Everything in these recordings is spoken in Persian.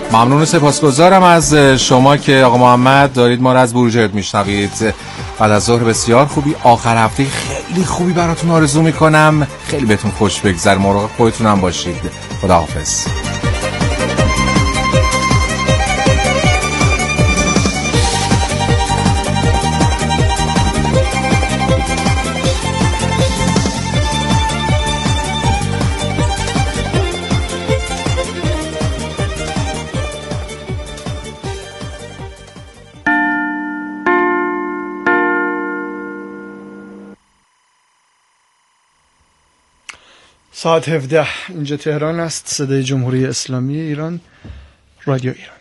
ممنون و سپاسگزارم از شما که آقا محمد دارید ما را از بروجرد میشنوید. بعد از ظهر بسیار خوبی، آخر هفته خیلی خوبی براتون آرزو میکنم. خیلی بهتون خوش بگذره، مراقب خودتون هم باشید. خداحافظ. ساعت 17 اینجا تهران است. صدای جمهوری اسلامی ایران، رادیو ایران.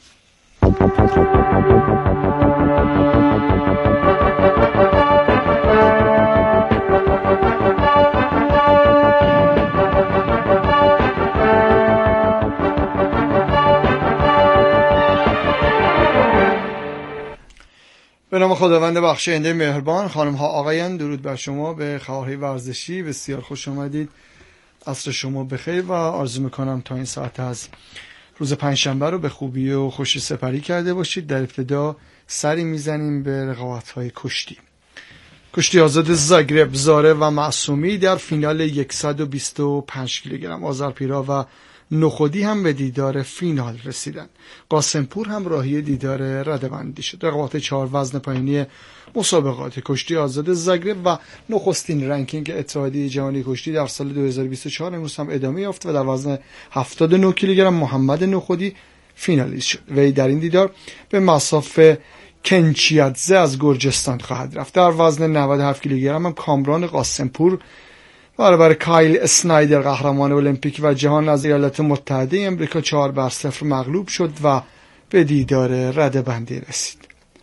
به نام خداوند بخشاینده مهربان. خانم ها آقایان، درود بر شما. به خبرهای ورزشی بسیار خوش آمدید. عصر شما بخیر و آرزو میکنم تا این ساعت از روز پنجشنبه رو به خوبی و خوشی سپری کرده باشید. در ابتدا سری میزنیم به رقابت‌های کشتی آزاد زاگرب. زاره و معصومی در فینال 125 کیلوگرم. آذرپیرا و نخودی هم به دیدار فینال رسیدن. قاسمپور هم راهی دیدار رده‌بندی شد. رقابت 4 وزن پایینی مسابقات کشتی آزاد زاگرب و نخستین رنکینگ اتحادیه جهانی کشتی در سال 2024 امروز هم ادامه یافت و در وزن 79 کیلوگرم محمد نخودی فینالیست شد. وی در این دیدار به مصاف کنچیادزه از گرجستان خواهد رفت. در وزن 97 کیلوگرم هم کامران قاسمپور برابر کایل اسنایدر قهرمان المپیک و جهان از ایالات متحده آمریکا 4-0 مغلوب شد و به دیدار رده‌بندی رسید.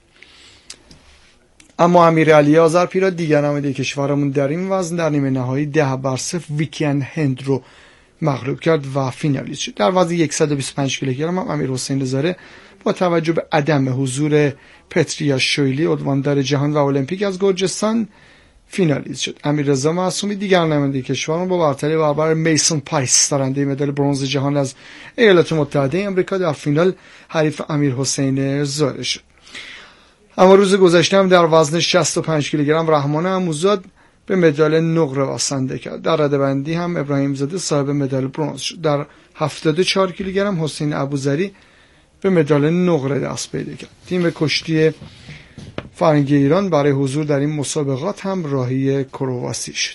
اما امیرعلی آذرپیرا دیگر نماینده کشورمون در این وزن در نیمه نهایی 10-0 ویکین هند رو مغلوب کرد و فینالیست شد. در وزن 125 کیلوگرم هم امیرحسین زاره با توجه به عدم حضور پتریا شویلی عنواندار جهان و المپیک از گرجستان فینالیست شد. امیررضا معصومی دیگر نماینده کشورمون با برتری برابر میسون پایس دارنده مدال برنز جهان از ایالات متحده آمریکا در فینال حریف امیرحسین زاره شد. اما روز گذشته هم در وزن 65 کیلوگرم رحمان عموزاد به مدال نقره واسنده کرد. در رده‌بندی هم ابراهیم زاده صاحب مدال برنز شد. در 74 کیلوگرم حسین ابوذری به مدال نقره دست پیدا کرد. تیم کشتی فرنگی ایران برای حضور در این مسابقات هم راهی کرواسی شد.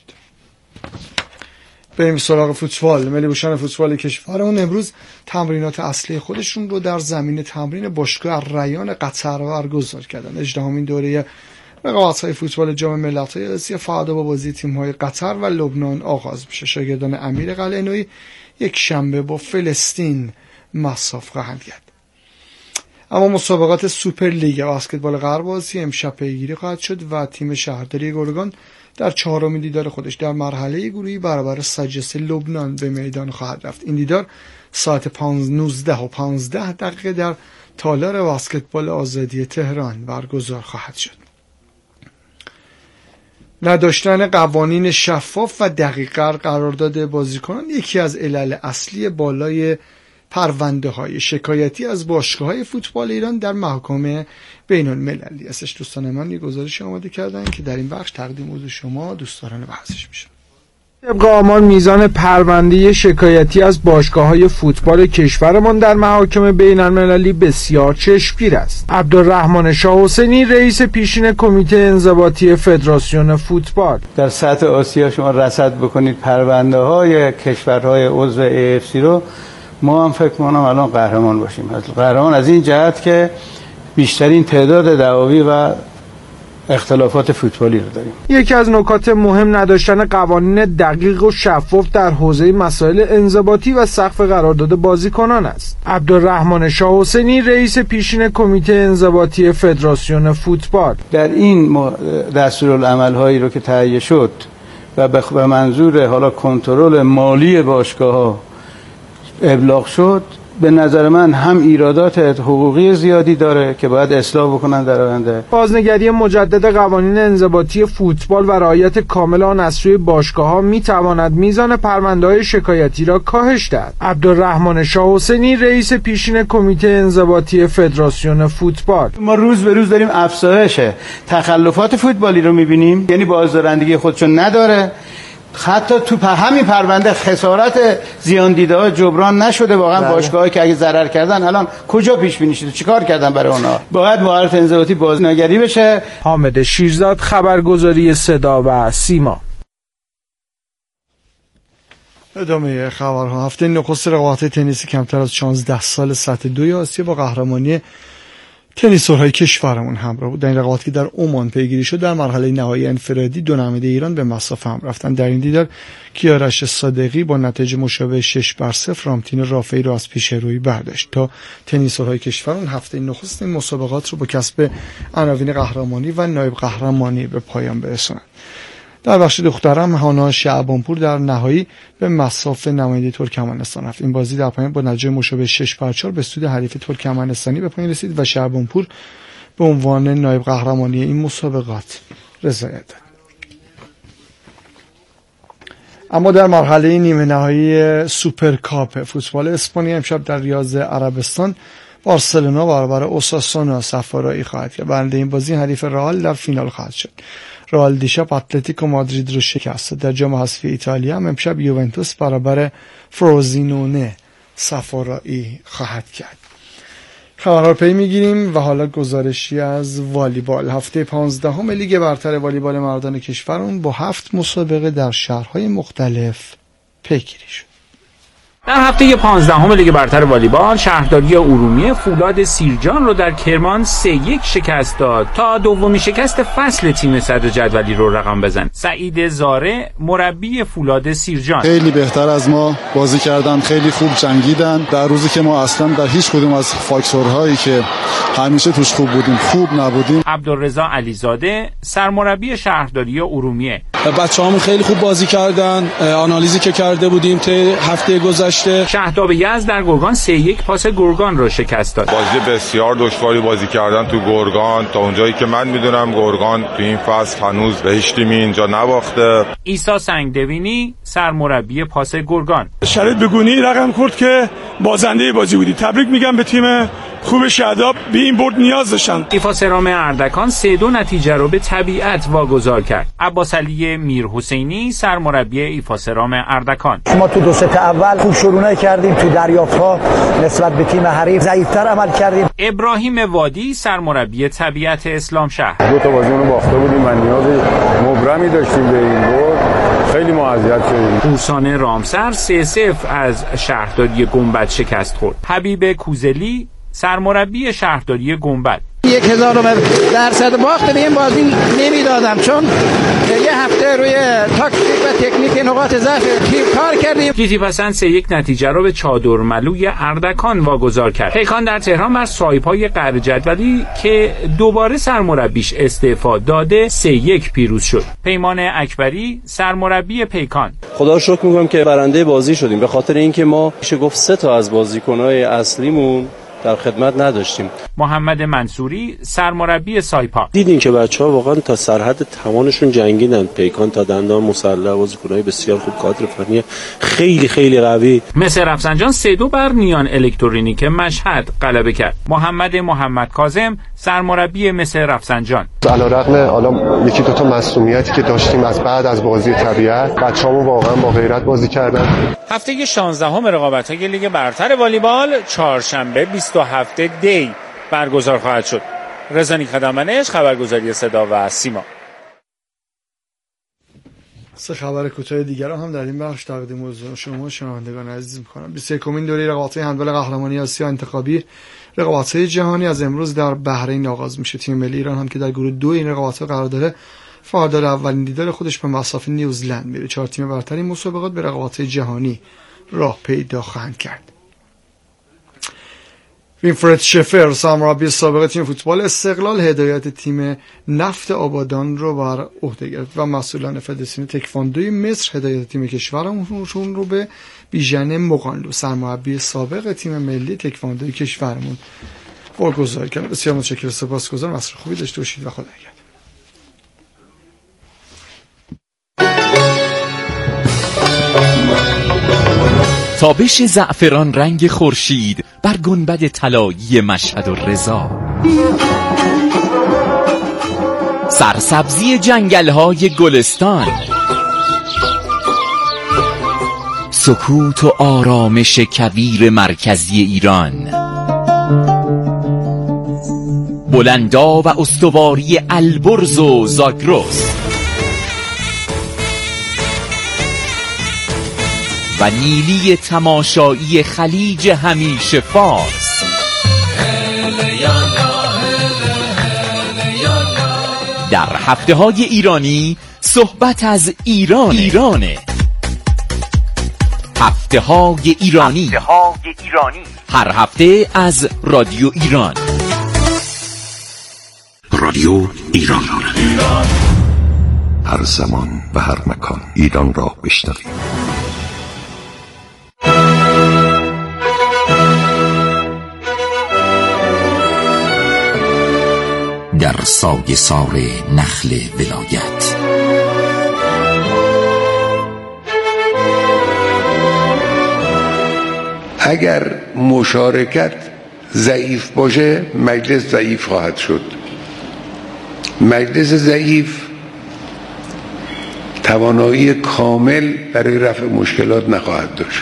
بریم سراغ فوتبال. ملی پوشان فوتبال کشورمون امروز تمرینات اصلی خودشون رو در زمین تمرین باشگاه ریان قطر برگزار کردن. 18مین دوره رقابت‌های فوتبال جام ملت‌های آسیا فردا با بازی تیم‌های قطر و لبنان آغاز میشه. شاگردان امیر قلعه‌نویی یک شنبه با فلسطین مصاف خواهند کرد. اما مسابقات سوپر لیگ بسکتبال غرب آسیا امشب پیگیری خواهد شد و تیم شهرداری گرگان در 4مین دیدار خودش در مرحله گروهی برابر سجس لبنان به میدان خواهد رفت. این دیدار ساعت 19:15 در تالار بسکتبال آزادی تهران برگزار خواهد شد. نداشتن قوانین شفاف و دقیق قرارداد بازیکنان یکی از علل اصلی بالای پرونده های شکایتی از باشگاه های فوتبال ایران در محاکم بین المللی است. دوستان من یک گزارش آماده کردن که در این بخش تقدیم حضور شما دوستان بحثش میشه. طبق آمار میزان پرونده شکایتی از باشگاه‌های فوتبال کشورمان در محاکم بین‌المللی بسیار چشمگیر است. عبدالرحمن شاه حسینی رئیس پیشین کمیته انضباطی فدراسیون فوتبال: در سطح آسیا شما رصد بکنید پرونده‌های کشورهای عضو AFC رو، ما هم فکر کنم الان قهرمان باشیم. قهرمان از این جهت که بیشترین تعداد دعاوی و اختلافات فوتبالی رو داریم. یکی از نکات مهم نداشتن قوانین دقیق و شفاف در حوزه مسائل انضباطی و سقف قرارداد بازیکنان است. عبدالرحمن شاه حسینی رئیس پیشین کمیته انضباطی فدراسیون فوتبال: در این دستورالعمل‌هایی رو که تهیه شد و به منظور حالا کنترل مالی باشگاه‌ها ابلاغ شد، به نظر من هم ایرادات حقوقی زیادی داره که باید اصلاح بکنن در آینده. بازنگری مجدد قوانین انضباطی فوتبال و رعایت کامل آن از سوی باشگاه‌ها می‌تواند میزان پرونده‌های شکایتی را کاهش دهد. عبدالرحمن شاه حسینی رئیس پیشین کمیته انضباطی فدراسیون فوتبال: ما روز به روز داریم افزایش تخلفات فوتبالی رو می‌بینیم، یعنی بازدارندگی خودشون نداره. حتی تو همین پرونده خسارت زیان دیده ها جبران نشده. واقعا باشگاهایی که اگه ضرر کردن الان کجا پیش بینی شده، چیکار کردن برای اونها؟ باید مهارت انضباطی بازنگری بشه. حامد شیرزاد، خبرگزاری صدا و سیما. ادامه خبرها. هفته نخست رقابت تنیسی کمتر از 16 سال سطح 2 آسیا با قهرمانی تنیسورهای کشورمون همراه بود. در این رقابت که در عمان پیگیری شد، در مرحله نهایی انفرادی دو نماینده ایران به مصاف هم رفتن. در این دیدار کیارش صادقی با نتیجه مشابه 6-0 رامتین رافعی را از پیش روی برداشت تا تنیسورهای کشورمون هفته نخست این مسابقات رو با کسب عناوین قهرمانی و نایب قهرمانی به پایان برسونند. در بخش دخترم هانا شعبانپور در نهایی به مصاف نماینده ترکمنستان رفت. این بازی در پایان با نتیجه مشابه 6-4 به سود حریف ترکمنستانی به پایان رسید و شعبانپور به عنوان نایب قهرمانی این مسابقات رضایت داد. اما در مرحله نیمه نهایی سوپرکاپ فوتبال اسپانیا امشب در ریاض عربستان بارسلونا برابر اوساسونا سفارایی خواهد کرد. برنده این بازی حریف رئال در فینال خواهد شد. رئال دیشب اتلتیکو مادرید رو شکست. در جام حذفی ایتالیا هم امشب یوونتوس برابر فروزینونه سفارایی خواهد کرد. خبرها رو پی میگیریم و حالا گزارشی از والیبال. هفته 15 لیگ برتر والیبال مردان کشورمون با 7 مسابقه در شهرهای مختلف پیگیری شد. در هفته 15 لیگ برتر والیبال شهرداری ارومیه فولاد سیرجان رو در کرمان 3-1 شکست داد تا دومین شکست فصل تیم صدر جدولی رو رقم بزنه. سعید زاره مربی فولاد سیرجان: خیلی بهتر از ما بازی کردن، خیلی خوب جنگیدن در روزی که ما اصلا در هیچ کدوم از فاکتورهایی که همیشه توش خوب بودیم خوب نبودیم. عبدالرضا علیزاده سرمربی شهرداری ارومیه: بچه‌هامون خیلی خوب بازی کردن، آنالیزی که کرده بودیم تا هفته گذشته. شهداب یزد در گرگان 3-1 پاس گرگان رو شکست داد. بازی بسیار دشواری بازی کردن تو گرگان. تا اونجایی که من میدونم گرگان تو این فصل هنوز به هیچ تیمی اینجا نباخته. عیسی سنگدوینی سرمربی پاس گرگان: شرط بگونی رقم خورد که بازنده بازی بودی. تبریک میگم به تیم خوب شهداب، به این برد نیاز داشتن. ایفا سرام اردکان 3-2 نتیجه رو به طبیعت واگذار کرد. عباس علی میرحسینی سرمربی ایفا سرام اردکان: ما تو دو ست اول خوب شروع کردیم، تو دریافت‌ها نسبت به تیم حریف ضعیف‌تر عمل کردیم. ابراهیم وادی سرمربی طبیعت اسلام شهر: دو تا بازی رو باخته بودیم و نیاز مبرمی داشتیم به این برد، خیلی معذب شدیم. حسین رامسر 3-0 از شهرداری گنبد شکست خورد. حبیب کوزلی سرمربی شهرداری گنبد: 1000% باخت به این بازی نمیدادم، چون یه هفته روی تاکتیک و تکنیک نقاط ضعف تیم کار کردیم. گیتی پسند 3-1 نتیجه رو به چادرملوی اردکان واگذار کرد. پیکان در تهران بر سایپای قهر جدولی که دوباره سرمربیش استعفا داده 3-1 پیروز شد. پیمان اکبری سرمربی پیکان: خدا رو شکر میگم که برنده بازی شدیم، به خاطر اینکه ما میشه گفت 3 تا از بازیکن‌های اصلیمون در خدمت نداشتیم. محمد منصوری سرمربی سایپا: دیدین که بچه‌ها واقعا تا سرحد توانشون جنگیدن. پیکان تا دندان مسلح، بازیکن‌های بسیار خوب، کادر فنی خیلی خیلی قوی. مس رفسنجان 3-2 بر نیان الکترونیک مشهد غلبه کرد. محمد کاظم سرمربی مس رفسنجان: علیرغم حالا یکی دو تا معصومیتی که داشتیم از بعد از بازی طبیعت، بچه‌هامون واقعا با غیرت بازی کردن. هفته 16 رقابت‌های لیگ برتر والیبال چهارشنبه 27 دی برگزار خواهد شد. رضا خدمتش، خبرگزاری صدا و سیما. 3 خبر کوتاه دیگر هم در این بخش تقدیم حضور شما شنوندگان عزیز می‌کنم. 21مین دوره رقابت‌های هندبال قهرمانی آسیا انتخابی رقابت‌های جهانی از امروز در بحرین آغاز میشه. تیم ملی ایران هم که در گروه 2 این رقابت‌ها قرار داره، فردا اولین دیدار خودش به مصاف نیوزلند میره. 4 تیم برتر این مسابقات به رقابت‌های جهانی راه پیدا خواهند کرد. وینفرد شفر سرمربی سابق تیم فوتبال استقلال هدایت تیم نفت آبادان رو بر عهده گرفت و مسئولان فدراسیون تکواندوی مصر هدایت تیم کشورمون رو به بیژن مقانلو سرمربی سابق تیم ملی تکواندوی کشورمون واگذار کردن. بسیار متشکرم، سپاسگزارم. عصر خوبی داشته باشید و خدا نگهدار. تابش زعفران رنگ خورشید بر گنبد طلایی مشهد و رضا، سرسبزی جنگل‌های گلستان، سکوت و آرامش کویر مرکزی ایران، بلندا و استواری البرز و زاگرس و نیلی تماشایی خلیج همیشه فارس. در هفته‌های ایرانی صحبت از ایرانه. هفته‌های ایرانی هر هفته از رادیو ایران. رادیو ایران، هر زمان و هر مکان ایران را بشنویم. در سایه سار نخل ولایت، اگر مشارکت ضعیف باشه مجلس ضعیف خواهد شد. مجلس ضعیف توانایی کامل برای رفع مشکلات نخواهد داشت.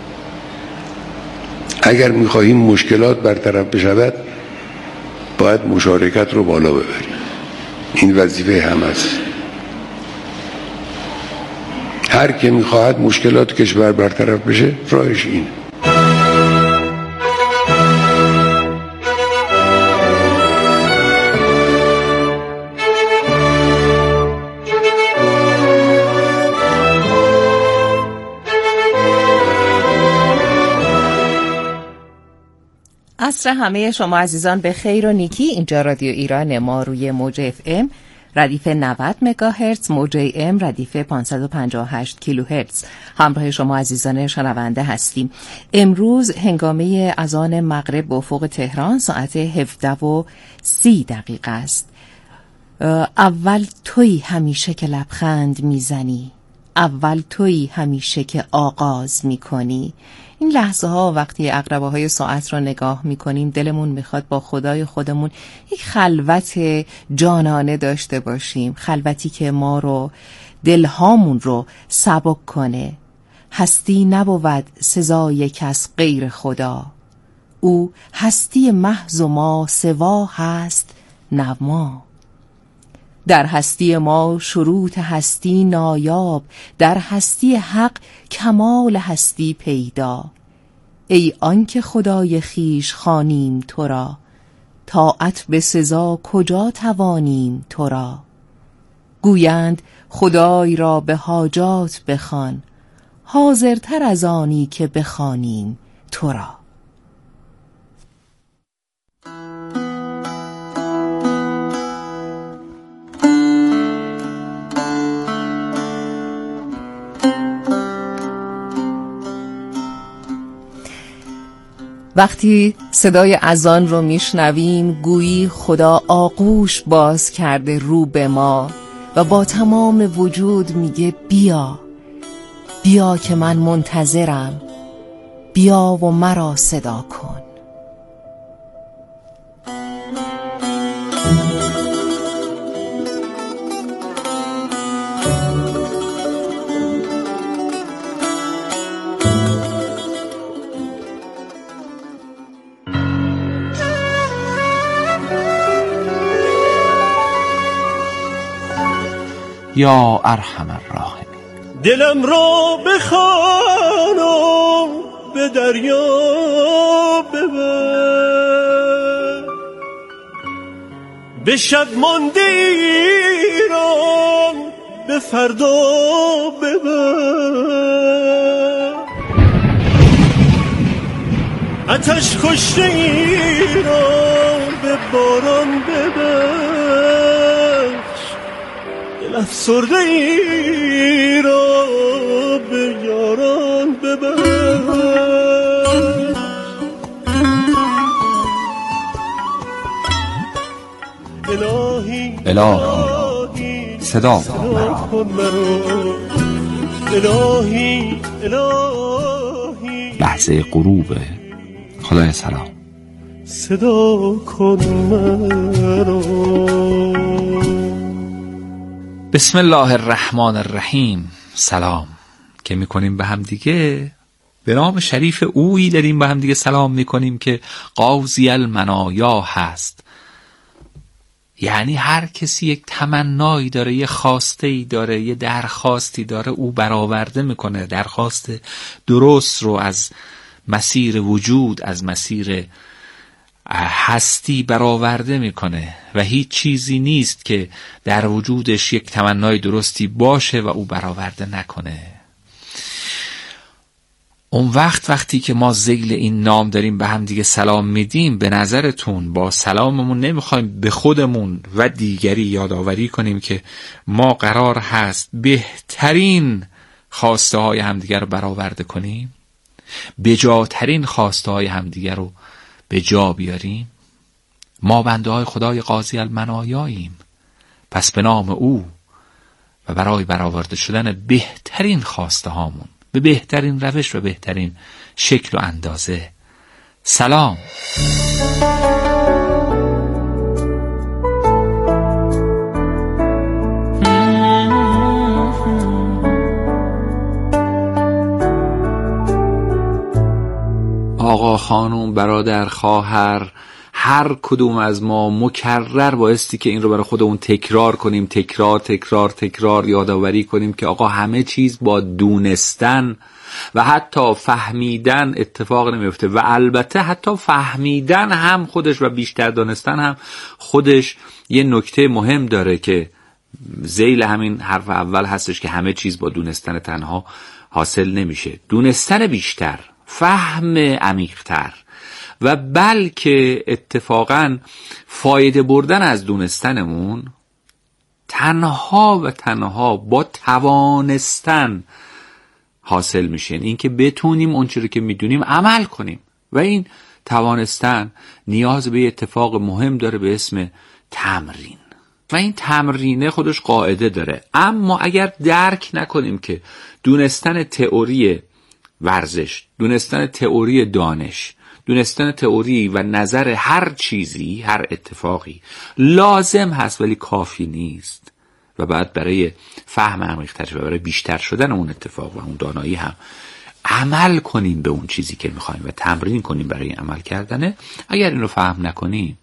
اگر می‌خواهیم مشکلات برطرف بشود باید مشارکت رو بالا ببریم. این وظیفه همه است. هر که می‌خواهد مشکلات کشور برطرف بشه راهش اینه. عصر همه شما عزیزان به خیر و نیکی. اینجا رادیو ایران، ما روی موج FM ردیف 90 مگاهرتز، موج AM ردیف 558 کیلوهرتز همراه شما عزیزان شنونده هستیم. امروز هنگامه اذان مغرب به افق تهران ساعت 17:30 است. اول تویی همیشه که لبخند میزنی، اول تویی همیشه که آغاز میکنی. این لحظه ها وقتی عقربه های ساعت را نگاه میکنیم دلمون میخواد با خدای خودمون یک خلوت جانانه داشته باشیم، خلوتی که ما رو، دلهامون رو سبک کنه. هستی نبود سزای کس غیر خدا، او هستی محض و ما سوا هست نما. در هستی ما شروط هستی نایاب، در هستی حق کمال هستی پیدا. ای آنکه خدای خویش خوانیم تو را، طاعت به سزا کجا توانیم تو را. گویند خدای را به حاجات بخوان، حاضرتر از آنی که بخوانیم تو را. وقتی صدای اذان رو میشنویم گویی خدا آغوش باز کرده رو به ما و با تمام وجود میگه بیا، بیا که من منتظرم، بیا و مرا صدا کن. یا ارحم الراحمین. دلم را بخوانم به دریا ببر، به شب مانده ایران به فردا ببر. آتش کشته ای را به باران ببخش، دل افسرده ای را به یاران ببخش. الهی صدا کن مرا، الهی لحظه غروب. خدای سلام صدا کن مرا. بسم الله الرحمن الرحیم. سلام که میکنیم به هم دیگه، به نام شریف اویی داریم به هم دیگه سلام میکنیم که قاضی المنایا هست. یعنی هر کسی یک تمنایی داره، یه خواسته‌ای داره، یه درخواستی داره، او برآورده میکنه. درخواست درست رو از مسیر وجود، از مسیر هستی برآورده میکنه و هیچ چیزی نیست که در وجودش یک تمنای درستی باشه و او برآورده نکنه. اون وقتی که ما ذیل این نام داریم به هم دیگه سلام میدیم، به نظرتون با سلاممون نمیخوایم به خودمون و دیگری یادآوری کنیم که ما قرار هست بهترین خواسته های همدیگر رو برآورده کنیم، بجاترین خواسته های همدیگر رو به جا بیاریم؟ ما بنده های خدای قاضی المنایاییم. پس به نام او و برای برآورده شدن بهترین خواسته هامون به بهترین روش و بهترین شکل و اندازه سلام. آقا، خانم، برادر، خواهر، هر کدوم از ما مکرر بایستی که این رو برای خودمون تکرار کنیم، تکرار یادآوری کنیم که آقا همه چیز با دونستن و حتی فهمیدن اتفاق نمیفته و البته حتی فهمیدن هم خودش و بیشتر دانستن هم خودش یه نکته مهم داره که ذیل همین حرف اول هستش که همه چیز با دونستن تنها حاصل نمیشه. دونستن بیشتر، فهم عمیق‌تر و بلکه اتفاقاً فایده بردن از دونستنمون تنها و تنها با توانستن حاصل میشه. این که بتونیم اون چیزی که میدونیم عمل کنیم و این توانستن نیاز به اتفاق مهم داره به اسم تمرین و این تمرینه خودش قاعده داره. اما اگر درک نکنیم که دونستن تئوری ورزش، دونستن تئوری دانش، دونستن تئوری و نظر هر چیزی، هر اتفاقی لازم هست ولی کافی نیست و بعد برای فهم عمیق‌تر و برای بیشتر شدن اون اتفاق و اون دانایی هم عمل کنیم به اون چیزی که میخوایم و تمرین کنیم برای عمل کردنه. اگر این رو فهم نکنیم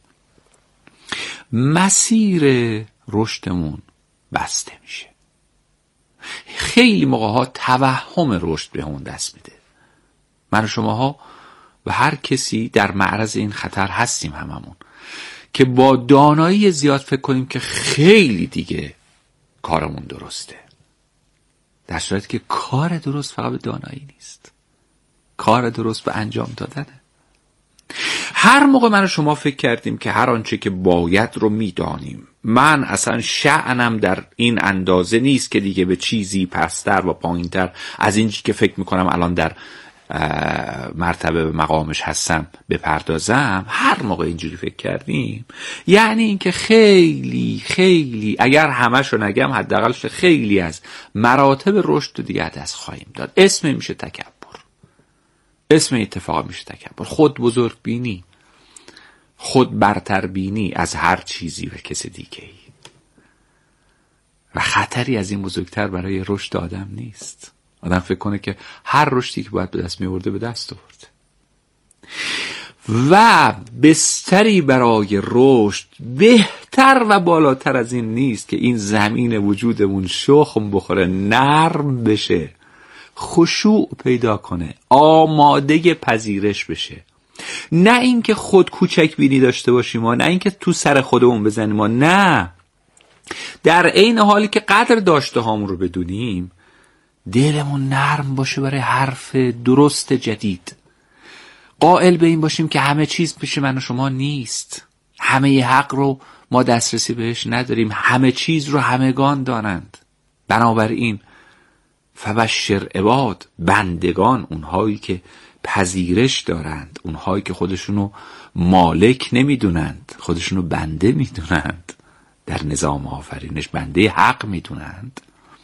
مسیر رشدمون بسته میشه. خیلی موقع‌ها توهم رشد به اون دست میده. من و شماها و هر کسی در معرض این خطر هستیم هممون که با دانایی زیاد فکر کنیم که خیلی دیگه کارمون درسته، در صورتی که کار درست فقط به دانایی نیست، کار درست به انجام دادنه. هر موقع من و شما فکر کردیم که هر آنچه که باید رو میدانیم، من اصلا شأنم در این اندازه نیست که دیگه به چیزی پستر و پایینتر از این که فکر میکنم الان در مرتبه و مقامش هستم بپردازم، هر موقع اینجوری فکر کردیم یعنی اینکه خیلی اگر همش رو نگم حداقلش خیلی از مراتب رشد دیگه دست خواهیم داد. اسم میشه تکبر، اسم اتفاق میشه تکبر، خود بزرگ بینی، خود برتر بینی از هر چیزی و کس دیگه ای و خطری از این بزرگتر برای رشد آدم نیست. آدم فکر کنه که هر رشدی که باید به دست میورده به دست آورده و بستری برای رشد بهتر و بالاتر از این نیست که این زمین وجودمون شخم بخوره، نرم بشه، خشوع پیدا کنه، آماده پذیرش بشه. نه اینکه خود کوچک بینی داشته باشیم، نه اینکه تو سر خودمون بزنیم، نه، در عین حالی که قدر داشته هامون رو بدونیم دلمون نرم باشه برای حرف درست جدید، قائل به این باشیم که همه چیز پیش من و شما نیست، همه حق رو ما دسترسی بهش نداریم، همه چیز رو همگان دارند. بنابراین فبشر عباد، بندگان، اونهایی که پذیرش دارند، اونهایی که خودشونو مالک نمیدونند، خودشونو بنده میدونند، در نظام آفرینش بنده حق میدونند،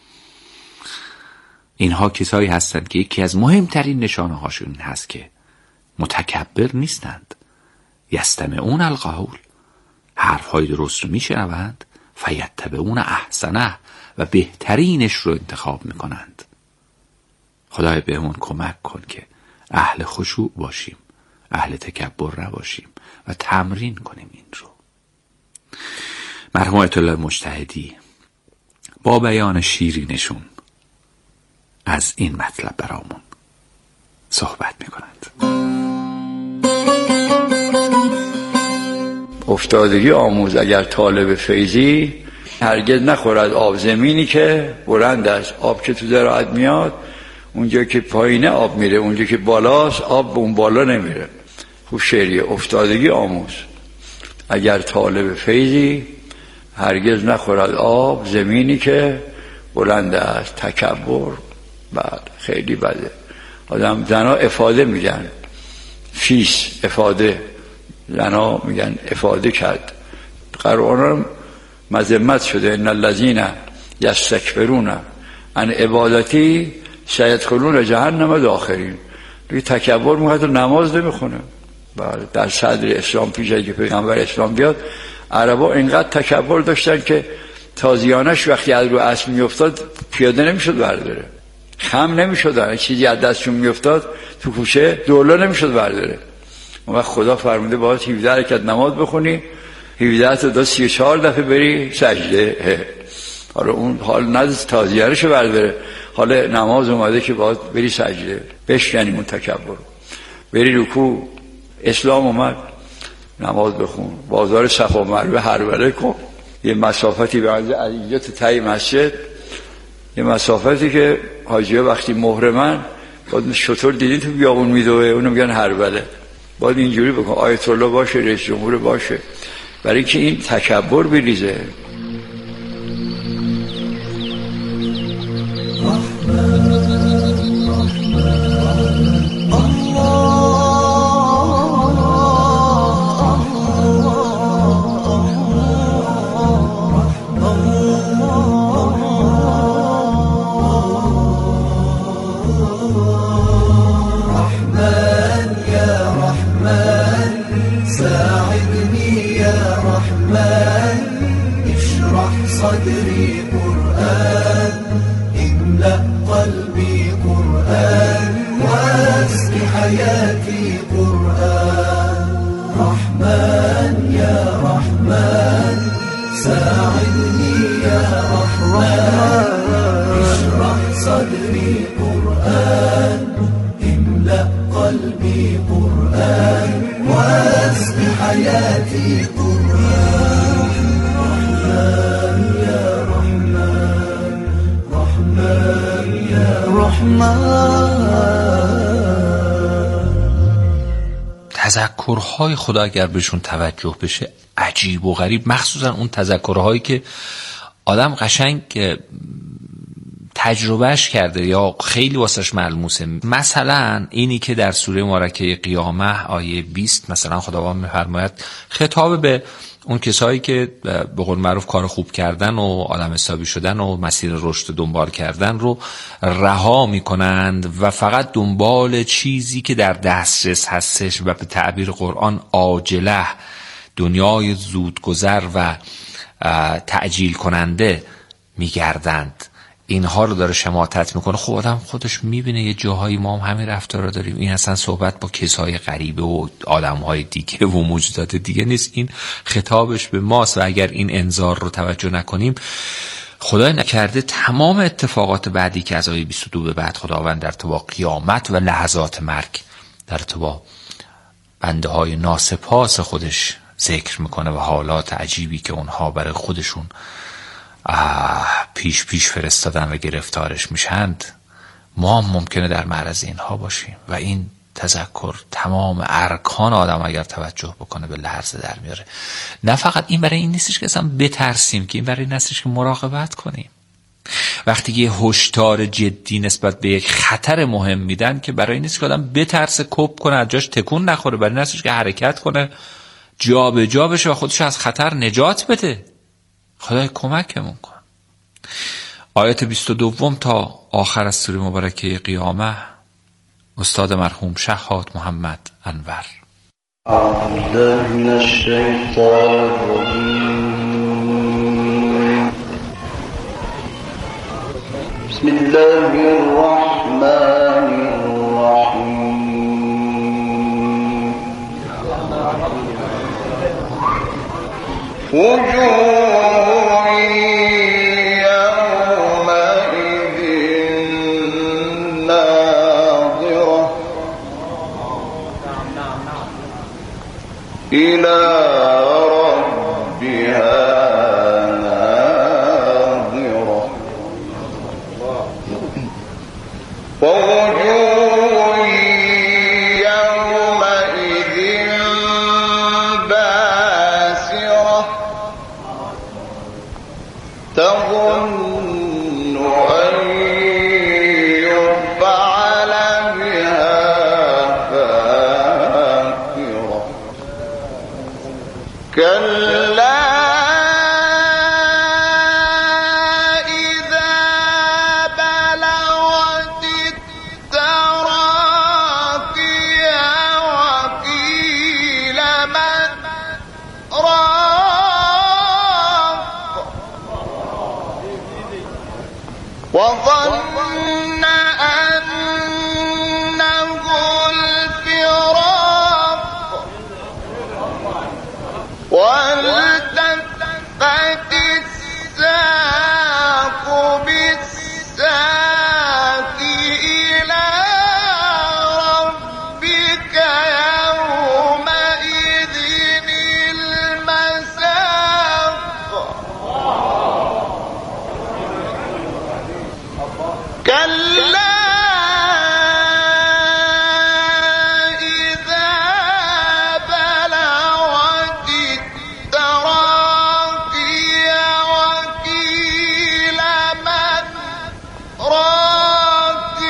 اینها کسایی هستند که یکی از مهمترین نشانه هاشون این هست که متکبر نیستند. یستمعون القول، حرفهای درست رو میشنوند، فیتبعون احسنه، و بهترینش رو انتخاب میکنند. خدای بهمون کمک کن که اهل خشوع باشیم، اهل تکبر نباشیم و تمرین کنیم این رو. مرحوم آیت الله مجتهدی با بیان شیرینشون از این مطلب برامون صحبت میکنند. افتادگی آموز اگر طالب فیضی، هرگز نخورد آب زمینی که بلند است. آب که تو زراعت میاد، اونجا که پایینه آب میره، اونجا که بالاست آب به اون بالا نمیره. خوب شعریه. افتادگی آموز اگر طالب فیضی، هرگز نخورد آب زمینی که بلند است. تکبر بعد خیلی بده. آدم زنا افاده میگن، فیس افاده، زنا میگن افاده کرد. قرآن مذمت شده ان الذین یستکبرون عن عبادتی سیدخلون جهنم داخرین. روی تکبر میخواد نماز نمیخونه. در صدر اسلام پیش از که پیغمبر اسلام بیاد، عربا اینقدر تکبر داشتن که تازیانش وقتی از رو اسب میافتاد پیاده نمیشد برداره، خم نمیشد، چیزی از دستشون میافتاد تو کوچه دولا نمیشد برداره. اون وقت خدا فرموده باید 17 رکعت نماز بخونی، 17 تا 34 دفعه بری سجده. حالا اون حال ندست تازیانشو برداره، حالا نماز اومده که باید بری سجده. بشکنیم اون تکبر، بری رکوع. اسلام اومد نماز بخون، بازار صفا مروه هروله کن. یه مسافتی به از اینجا تا ته مسجد، یه مسافتی که حاجی‌ها وقتی محرمن باید شطور دیدین تو بیابون میدوه، اونو میگن هروله. باید اینجوری بکن، آیت الله باشه، رئیس جمهور باشه، برای که این تکبر بریزه. صدري قرآن، املأ قلبي قرآن، واسق حياتي قرآن. رحمن يا رحمن ساعدني يا رحمن، اشرح صدري قرآن، املأ قلبي قرآن، واسق حياتي قرآن. تذکرهای خدا اگر بهشون توجه بشه عجیب و غریب، مخصوصا اون تذکرهایی که آدم قشنگ تجربهش کرده یا خیلی واسش ملموسه. مثلا اینی که در سوره مبارکه قیامه آیه 20 مثلا خداوند می‌فرماید خطاب به اون کسایی که به قول معروف کار خوب کردن و آدم حسابی شدن و مسیر رشد دنبال کردن رو رها میکنند و فقط دنبال چیزی که در دسترس هستش و به تعبیر قرآن عاجله، دنیای زودگذر و تعجیل کننده میگردند. اینها رو داره شماتت میکنه. خب آدم خودش میبینه یه جاهایی ما هم همین رفتار رو داریم. این اصلا صحبت با کسای غریبه و آدمهای دیگه و موجودات دیگه نیست، این خطابش به ماست و اگر این انذار رو توجه نکنیم، خدای نکرده تمام اتفاقات بعدی که از آیه 22 به بعد خداوند در تو با قیامت و لحظات مرگ در تو با بنده های ناسپاس خودش ذکر میکنه و حالات عجیبی که اونها برای خودشون پیش فرستادن و گرفتارش میشند، ما هم ممکنه در معرض اینها باشیم و این تذکر، تمام ارکان آدم اگر توجه بکنه به لرزه در میاره. نه فقط این برای این نیستش که اصلا بترسیم، که این برای این نیستش که مراقبت کنیم. وقتی یه هشدار جدی نسبت به یک خطر مهم میدن که برای این نیست که آدم بترسه، کپ کنه، از جاش تکون نخوره، برای این نیستش که حرکت کنه، جا به جا بشه و خودش از خطر نجات بده. خدای کمکمون کن. آیات 22 تا آخر از سوره مبارکه قیامه، استاد مرحوم شهاد محمد انور. اعوذ من الشیطان الرجیم. بسم الله الرحمن الرحیم. وجوه يومئذ ناظرة إلى ربها ناظرة ووجوه يومئذ باسرة تظن أن يفعل بها فاقرة كلا إذا بلغت التراقي وقيل من راق وظن أنه الفراق والتفت الساق بالساق إلى ربك يومئذ المساق كلا إذا بلغت التراقي وقيل من راق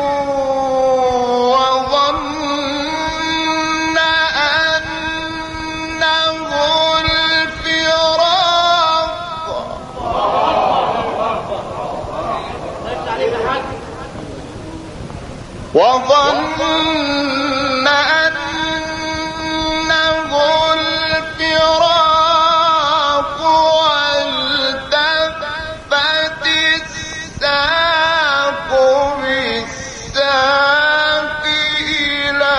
وظن أنه الفراق وظن أنه الفراق والتفت الساق بالساق إلى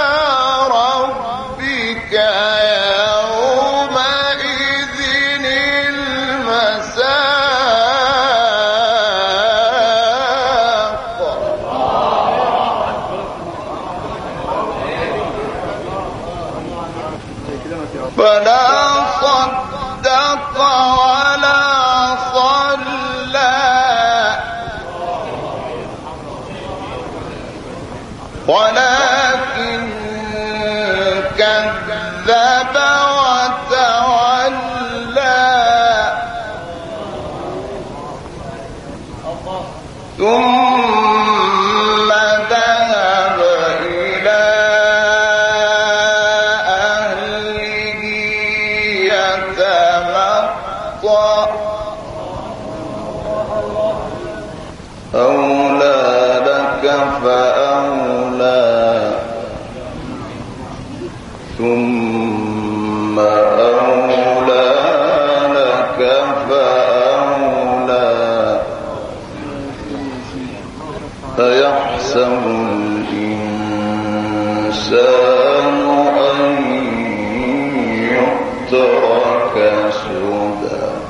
ربك يومئذ المساق فلا صدق ولا صلى ولكن كذب وتولى ثم ذهب إلى أهله يتمطى أولى لك فأولى ثم أولى لك فأولى أيحسب الإنسان أن يترك سدى